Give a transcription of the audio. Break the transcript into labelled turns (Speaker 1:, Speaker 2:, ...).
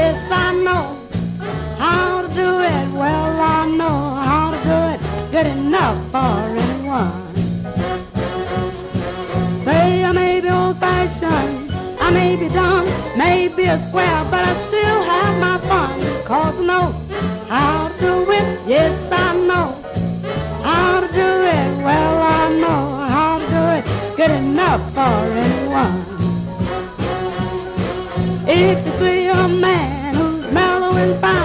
Speaker 1: Yes, I know how to do it. Well, I know how to do it good enough for anyone. Say I may be old-fashioned, I may be dumb, may be a square, but I still have my fun. Cause I know how to do it. Yes, I know how to do it. Well, I know how to do it good enough for anyone. If you see a man who's mellow and fine,